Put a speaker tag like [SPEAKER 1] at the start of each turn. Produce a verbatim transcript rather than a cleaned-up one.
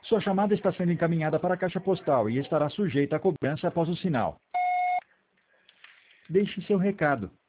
[SPEAKER 1] Sua chamada está sendo encaminhada para a caixa postal e estará sujeita a cobrança após o sinal. Deixe seu recado.